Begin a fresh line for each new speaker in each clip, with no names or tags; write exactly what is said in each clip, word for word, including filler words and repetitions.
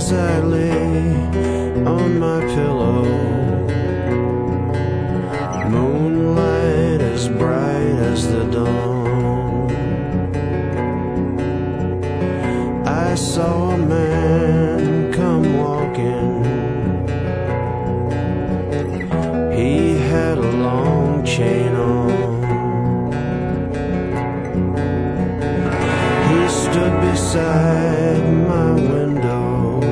as I lay on my pillow. Moonlight as bright as the dawn. I saw a man come walking. He had a long chain on. He stood beside my window.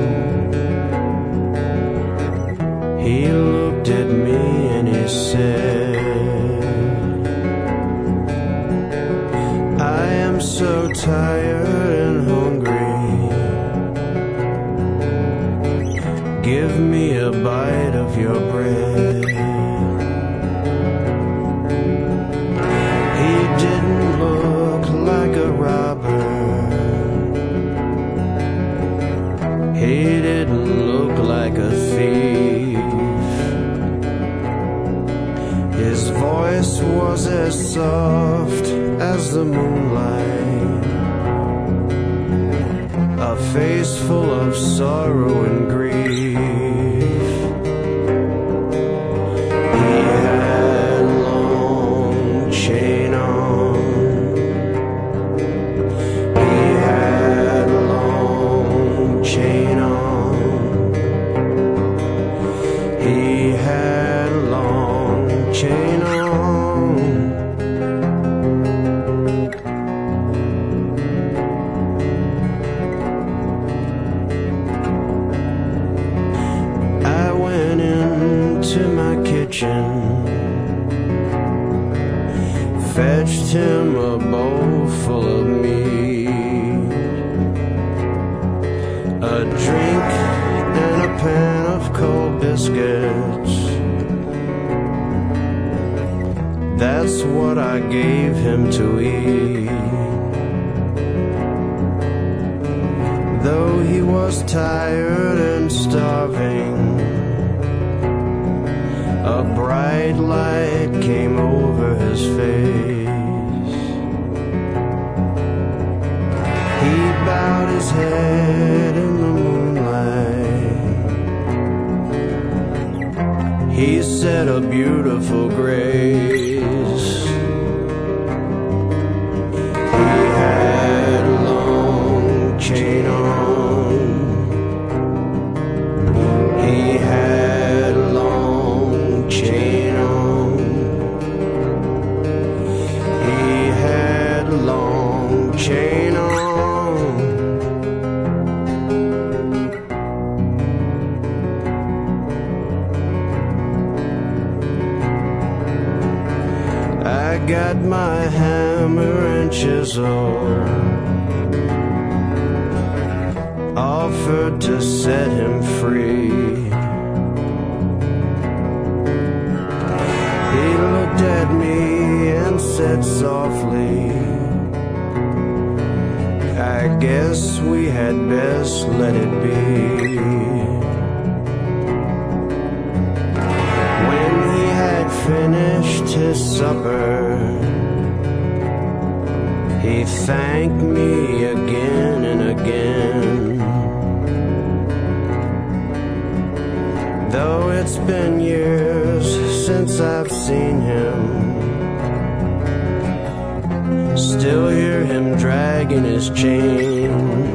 He looked at me and he said, I am so tired and hungry. Give me a bite of your bread. He didn't look like a robber. He didn't look like a thief. His voice was as soft as the moonlight, a face full of sorrow and grief. He had a long chain on. He had a long chain on. He had a long chain on. I went into my kitchen, fetched him a bowl full of meat, a drink and a pan of cold biscuits. That's what I gave him to eat. Though he was tired and starving, a bright light came over his face. He bowed his head in the moonlight. He said a beautiful grace. He had a long chain on. He had a long chain on. He had a long chain on. I got my hammer and chisel, offered to set him free. He looked at me and said softly, I guess we had best let it be. When he had finished his supper, he thanked me again and again. Though it's been years since I've seen him, still hear him dragging his chain.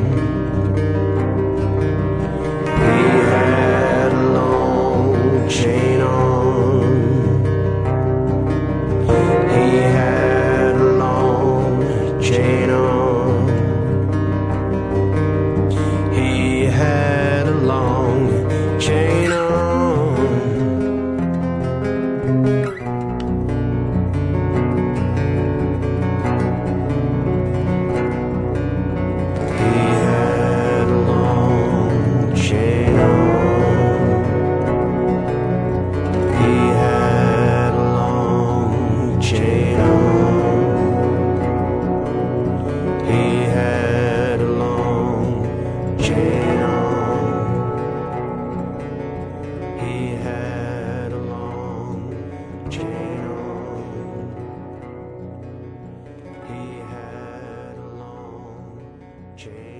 He had a long chain on. He had a long chain on. He had a long chain on. Change.